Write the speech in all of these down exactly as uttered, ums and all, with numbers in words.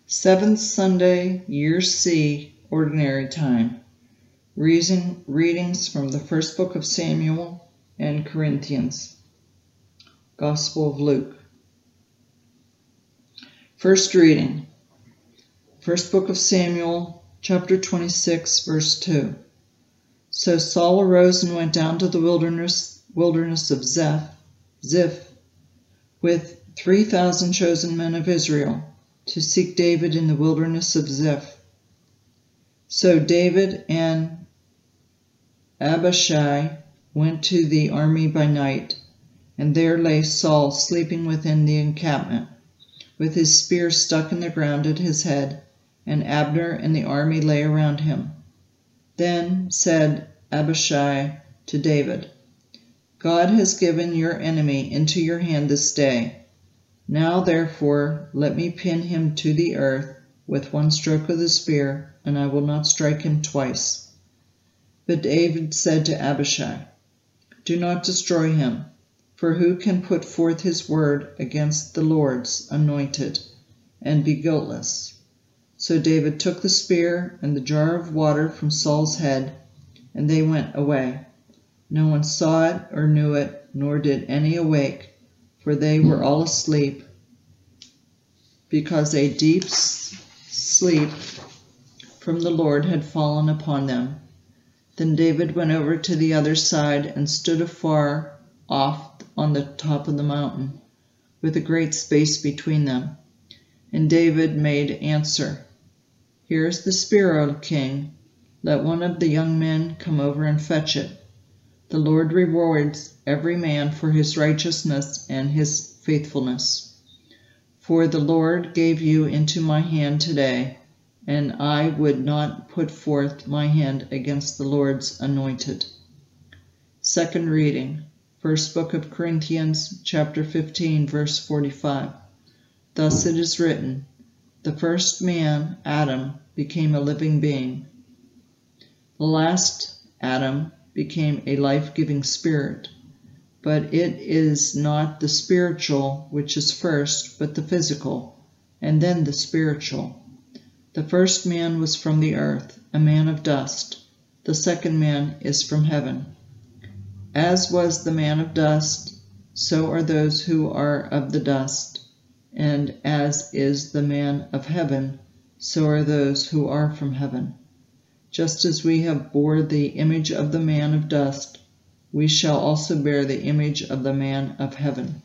Seventh Sunday, Year C, Ordinary Time. Reason, readings from the first book of Samuel and Corinthians. Gospel of Luke. First reading. First book of Samuel, chapter twenty-six, verse two. So Saul arose and went down to the wilderness, wilderness of Ziph, Ziph with three thousand chosen men of Israel, to seek David in the wilderness of Ziph. So David and Abishai went to the army by night, and there lay Saul sleeping within the encampment, with his spear stuck in the ground at his head, and Abner and the army lay around him. Then said Abishai to David, God has given your enemy into your hand this day. Now therefore let me pin him to the earth with one stroke of the spear, and I will not strike him twice. But David said to Abishai, Do not destroy him, for who can put forth his word against the Lord's anointed, and be guiltless? So David took the spear and the jar of water from Saul's head, and they went away. No one saw it or knew it, nor did any awake, for they were all asleep, because a deep sleep from the Lord had fallen upon them. Then David went over to the other side and stood afar off on the top of the mountain, with a great space between them. And David made answer, Here is the spear, O king. Let one of the young men come over and fetch it. The Lord rewards every man for his righteousness and his faithfulness. For the Lord gave you into my hand today, and I would not put forth my hand against the Lord's anointed. Second reading, first book of Corinthians, chapter fifteen, verse forty-five. Thus it is written, The first man, Adam, became a living being. The last Adam became a life-giving spirit. But it is not the spiritual which is first, but the physical, and then the spiritual. The first man was from the earth, a man of dust. The second man is from heaven. As was the man of dust, so are those who are of the dust. And as is the man of heaven, so are those who are from heaven. Just as we have bore the image of the man of dust, we shall also bear the image of the man of heaven.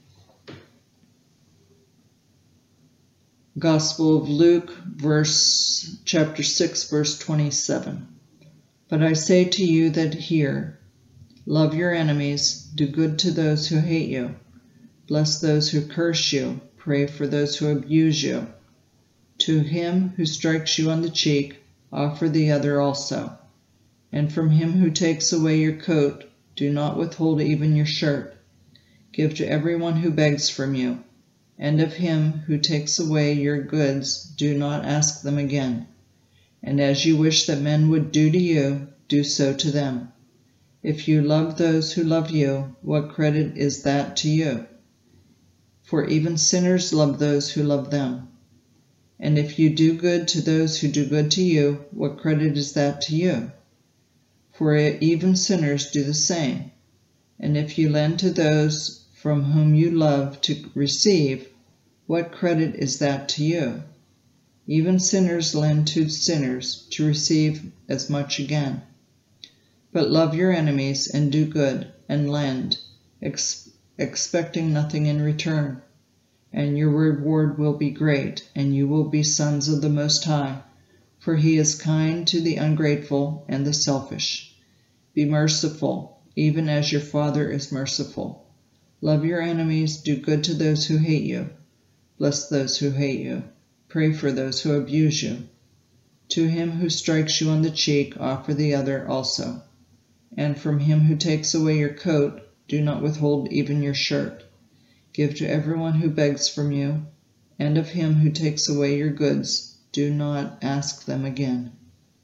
Gospel of Luke, verse chapter six, verse twenty-seven. But I say to you that hear, love your enemies, do good to those who hate you, bless those who curse you, pray for those who abuse you. To him who strikes you on the cheek, offer the other also. And from him who takes away your coat, do not withhold even your shirt. Give to everyone who begs from you. And of him who takes away your goods, do not ask them again. And as you wish that men would do to you, do so to them. If you love those who love you, what credit is that to you? For even sinners love those who love them. And if you do good to those who do good to you, what credit is that to you? For even sinners do the same. And if you lend to those from whom you love to receive, what credit is that to you? Even sinners lend to sinners to receive as much again. But love your enemies and do good and lend, ex expecting nothing in return. And your reward will be great, and you will be sons of the Most High, for he is kind to the ungrateful and the selfish. Be merciful, even as your Father is merciful. Love your enemies, do good to those who hate you. Bless those who hate you. Pray for those who abuse you. To him who strikes you on the cheek, offer the other also. And from him who takes away your coat, do not withhold even your shirt. Give to everyone who begs from you, and of him who takes away your goods, do not ask them again.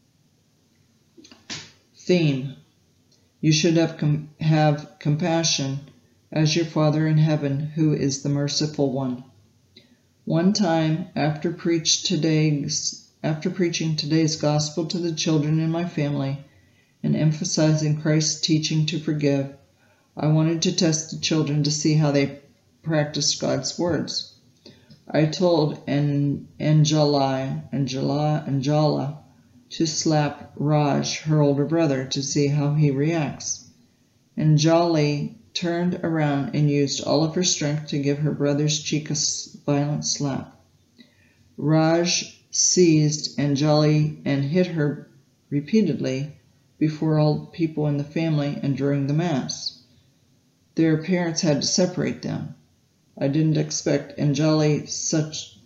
Theme: You should have, com have compassion as your Father in heaven, who is the merciful one. One time, after, preached today's, after preaching today's gospel to the children in my family and emphasizing Christ's teaching to forgive, I wanted to test the children to see how they practiced God's words. I told An- Anjali, Angela, Anjala to slap Raj, her older brother, to see how he reacts. Anjali turned around and used all of her strength to give her brother's cheek a violent slap. Raj seized Anjali and hit her repeatedly before all people in the family and during the Mass. Their parents had to separate them. I didn't expect Anjali such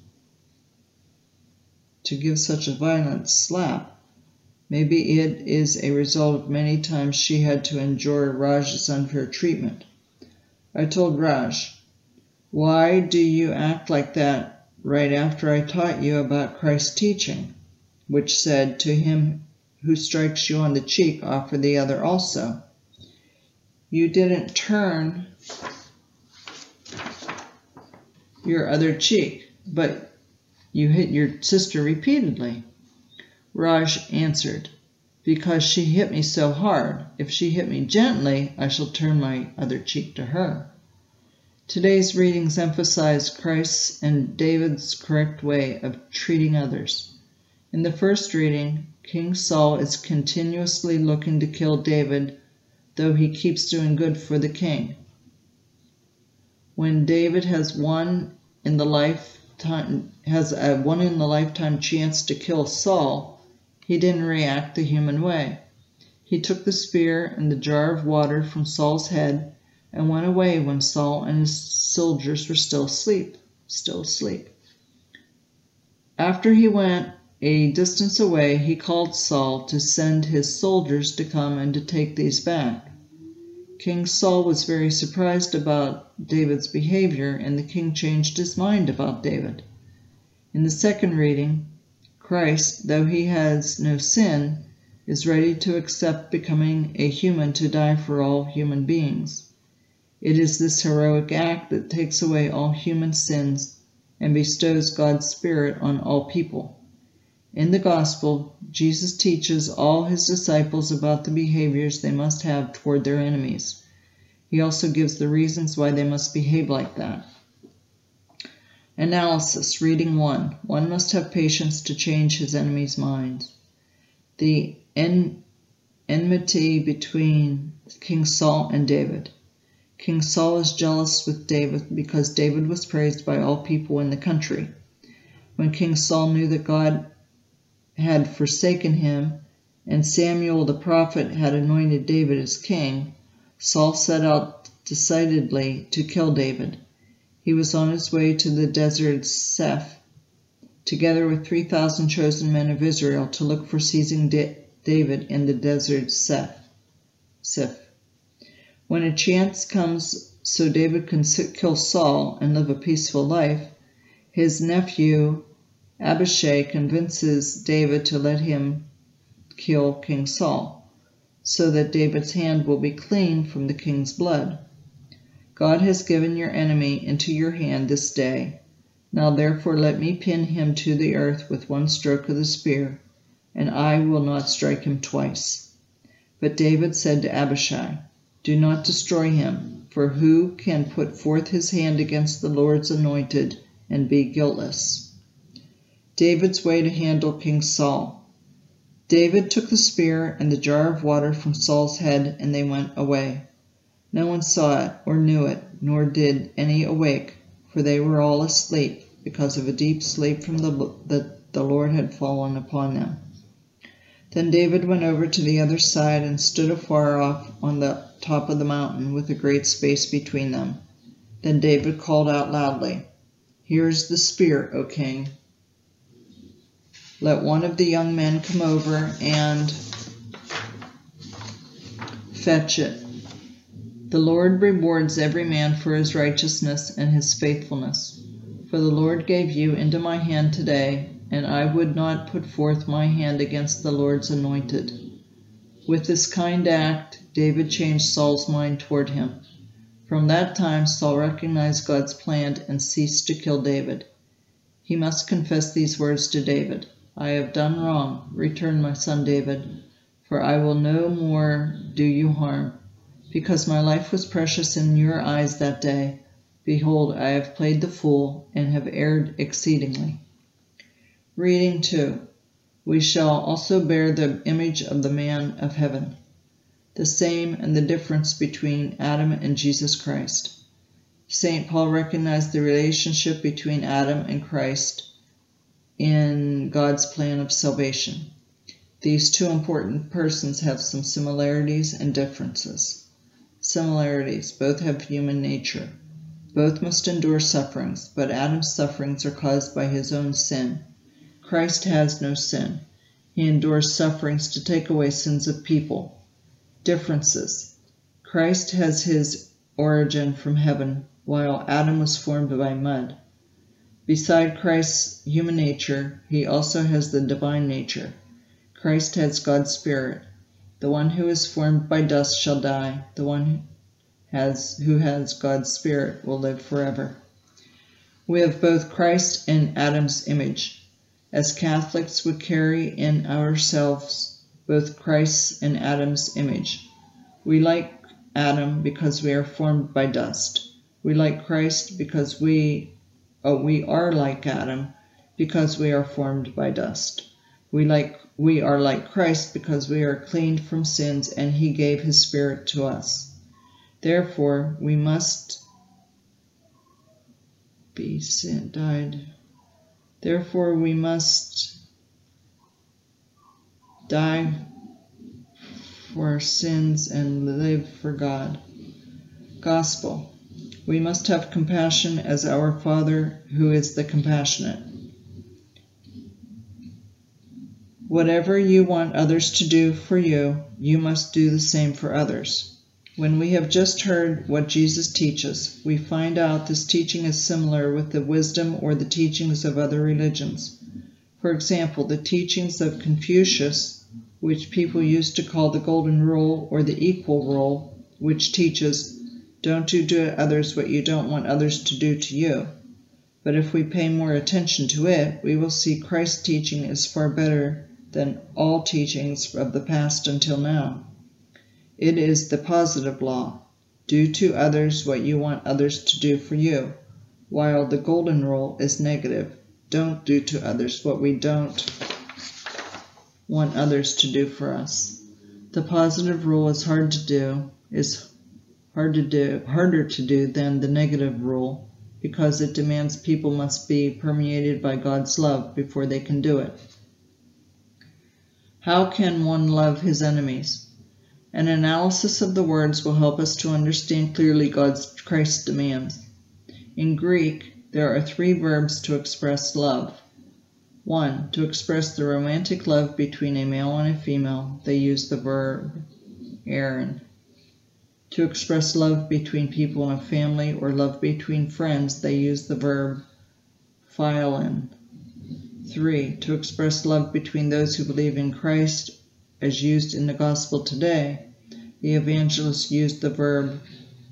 to give such a violent slap. Maybe it is a result of many times she had to endure Raj's unfair treatment. I told Raj, "Why do you act like that right after I taught you about Christ's teaching, which said, 'To him who strikes you on the cheek, offer the other also'? You didn't turn your other cheek, but you hit your sister repeatedly." Raj answered, "Because she hit me so hard. If she hit me gently, I shall turn my other cheek to her." Today's readings emphasize Christ's and David's correct way of treating others. In the first reading, King Saul is continuously looking to kill David, though he keeps doing good for the king. When David has one in the lifetime has a one in the lifetime chance to kill Saul, he didn't react the human way. He took the spear and the jar of water from Saul's head and went away when Saul and his soldiers were still asleep. Still asleep. After he went a distance away, he called Saul to send his soldiers to come and to take these back. King Saul was very surprised about David's behavior, and the king changed his mind about David. In the second reading, Christ, though he has no sin, is ready to accept becoming a human to die for all human beings. It is this heroic act that takes away all human sins and bestows God's Spirit on all people. In the Gospel, Jesus teaches all his disciples about the behaviors they must have toward their enemies. He also gives the reasons why they must behave like that. Analysis. Reading one. One must have patience to change his enemy's minds. The en enmity between King Saul and David. King Saul is jealous with David because David was praised by all people in the country. When King Saul knew that God had forsaken him and Samuel the prophet had anointed David as king, Saul set out decidedly to kill David. He was on his way to the desert Ziph, together with three thousand chosen men of Israel, to look for seizing David in the desert Ziph. When a chance comes so David can kill Saul and live a peaceful life, his nephew Abishai convinces David to let him kill King Saul, so that David's hand will be clean from the king's blood. God has given your enemy into your hand this day. Now therefore let me pin him to the earth with one stroke of the spear, and I will not strike him twice. But David said to Abishai, "Do not destroy him, for who can put forth his hand against the Lord's anointed and be guiltless?" David's way to handle King Saul. David took the spear and the jar of water from Saul's head, and they went away. No one saw it or knew it, nor did any awake, for they were all asleep, because of a deep sleep from the that the Lord had fallen upon them. Then David went over to the other side and stood afar off on the top of the mountain with a great space between them. Then David called out loudly, "Here is the spear, O king. Let one of the young men come over and fetch it. The Lord rewards every man for his righteousness and his faithfulness. For the Lord gave you into my hand today, and I would not put forth my hand against the Lord's anointed." With this kind act, David changed Saul's mind toward him. From that time, Saul recognized God's plan and ceased to kill David. he must confess these words to David. I have done wrong. Return, my son David, for I will no more do you harm. Because my life was precious in your eyes that day, behold, I have played the fool and have erred exceedingly. Reading two. We shall also bear the image of the man of heaven. The same and the difference between Adam and Jesus Christ. Saint Paul recognized the relationship between Adam and Christ in God's plan of salvation. These two important persons have some similarities and differences. Similarities: both have human nature. Both must endure sufferings, but Adam's sufferings are caused by his own sin. Christ has no sin. He endures sufferings to take away sins of people. Differences: Christ has his origin from heaven, while Adam was formed by mud. Beside Christ's human nature, he also has the divine nature. Christ has God's Spirit. The one who is formed by dust shall die. The one has, who has God's Spirit will live forever. We have both Christ and Adam's image. As Catholics, we carry in ourselves both Christ's and Adam's image. We like Adam because we are formed by dust. We like Christ because we, oh, we are like Adam because we are formed by dust. We like we are like Christ because we are cleaned from sins and he gave his Spirit to us. Therefore, we must be sin died. Therefore, we must die for our sins and live for God. Gospel. We must have compassion as our Father who is the compassionate. Whatever you want others to do for you, you must do the same for others. When we have just heard what Jesus teaches, we find out this teaching is similar with the wisdom or the teachings of other religions. For example, the teachings of Confucius, which people used to call the Golden Rule or the Equal Rule, which teaches, don't do to others what you don't want others to do to you. But if we pay more attention to it, we will see Christ's teaching is far better than all teachings of the past until now. It is the positive law. Do to others what you want others to do for you, while the Golden Rule is negative. Don't do to others what we don't want others to do for us. The positive rule is hard to do, is hard to do, harder to do than the negative rule, because it demands people must be permeated by God's love before they can do it. How can one love his enemies? An analysis of the words will help us to understand clearly God's Christ's demands. In Greek, there are three verbs to express love. One, to express the romantic love between a male and a female, they use the verb erin. To express love between people in a family or love between friends, they use the verb philin. Three, to express love between those who believe in Christ, as used in the gospel today, the evangelist used the verb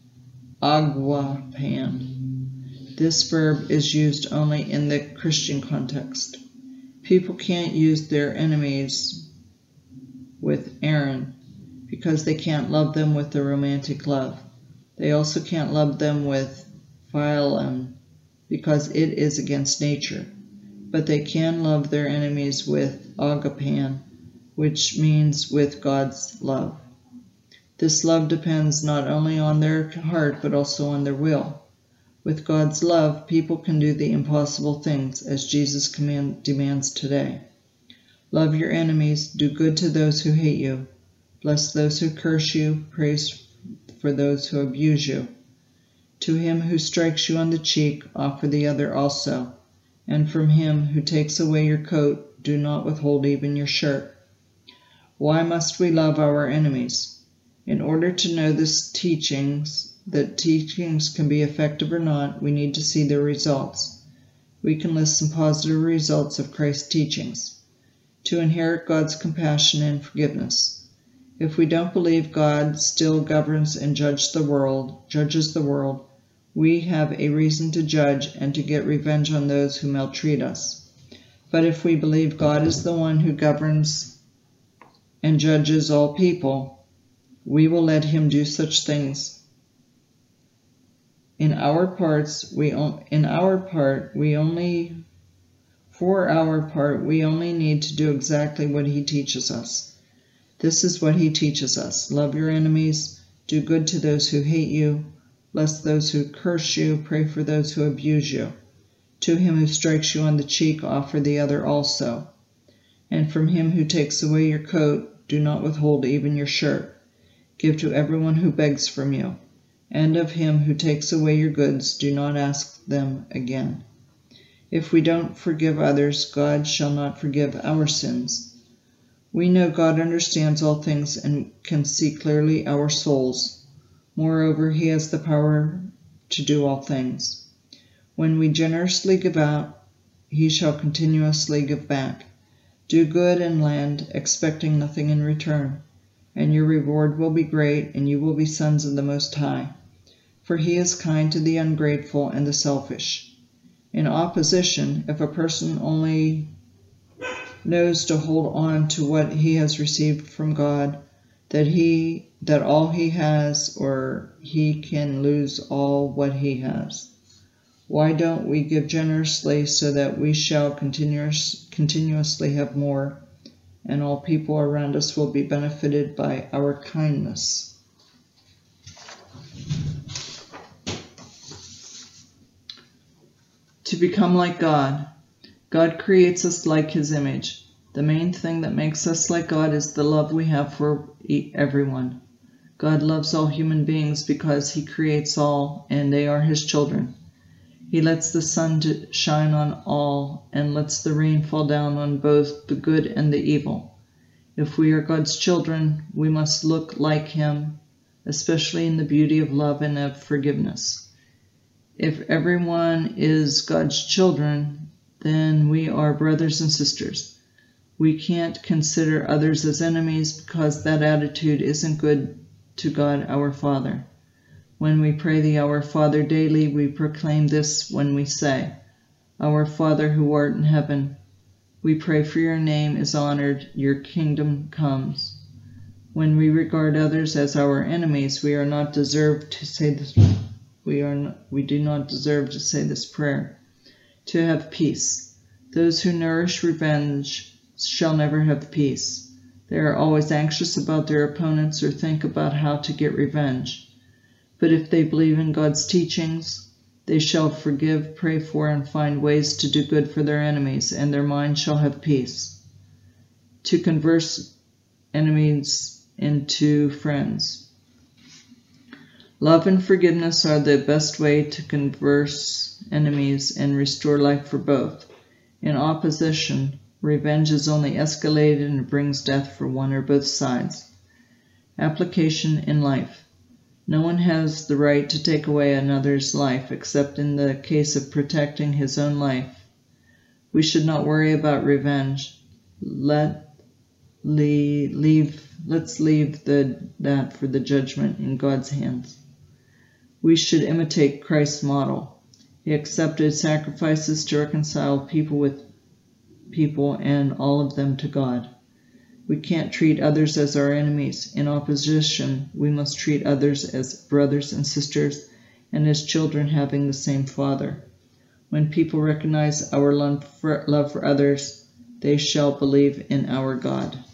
agapan. This verb is used only in the Christian context. People can't use their enemies with erin, because they can't love them with the romantic love. They also can't love them with philin, because it is against nature. But they can love their enemies with agapan, which means with God's love. This love depends not only on their heart, but also on their will. With God's love, people can do the impossible things, as Jesus command, demands today. Love your enemies, do good to those who hate you. Bless those who curse you, praise for those who abuse you. To him who strikes you on the cheek, offer the other also. And from him who takes away your coat, do not withhold even your shirt. Why must we love our enemies? In order to know this teachings, that teachings can be effective or not, we need to see their results. We can list some positive results of Christ's teachings. To inherit God's compassion and forgiveness. If we don't believe God still governs and judges the world, judges the world, we have a reason to judge and to get revenge on those who maltreat us. But if we believe God is the one who governs and judges all people, we will let him do such things. In our parts, we in our part, we only for our part, we only need to do exactly what he teaches us. This is what he teaches us: love your enemies, do good to those who hate you, bless those who curse you, pray for those who abuse you. To him who strikes you on the cheek, offer the other also. And from him who takes away your coat, do not withhold even your shirt. Give to everyone who begs from you. And of him who takes away your goods, do not ask them again. If we don't forgive others, God shall not forgive our sins. We know God understands all things and can see clearly our souls. Moreover, he has the power to do all things. When we generously give out, he shall continuously give back. Do good and lend, expecting nothing in return, and your reward will be great, and you will be sons of the Most High. For he is kind to the ungrateful and the selfish. In opposition, if a person only knows to hold on to what he has received from God, that he that all he has, or he can lose all what he has. Why don't we give generously so that we shall continuous, continuously have more, and all people around us will be benefited by our kindness? To become like God. God creates us like his image. The main thing that makes us like God is the love we have for everyone. God loves all human beings because he creates all, and they are his children. He lets the sun to shine on all, and lets the rain fall down on both the good and the evil. If we are God's children, we must look like him, especially in the beauty of love and of forgiveness. If everyone is God's children, then we are brothers and sisters. We can't consider others as enemies because that attitude isn't good to God our Father. When we pray the Our Father daily, we proclaim this when we say, Our Father who art in heaven, we pray for your name is honored, your kingdom comes. When we regard others as our enemies, we are not deserved to say this. We are not, we do not deserve to say this prayer. To have peace. Those who nourish revenge shall never have peace. They are always anxious about their opponents or think about how to get revenge. But if they believe in God's teachings, they shall forgive, pray for, and find ways to do good for their enemies, and their mind shall have peace. To convert enemies into friends. Love and forgiveness are the best way to converse enemies and restore life for both. In opposition, revenge is only escalated and brings death for one or both sides. Application in life. No one has the right to take away another's life except in the case of protecting his own life. We should not worry about revenge. Let leave, let's leave the, that for the judgment in God's hands. We should imitate Christ's model. He accepted sacrifices to reconcile people with people and all of them to God. We can't treat others as our enemies. In opposition, we must treat others as brothers and sisters and as children having the same Father. When people recognize our love for, love for others, they shall believe in our God.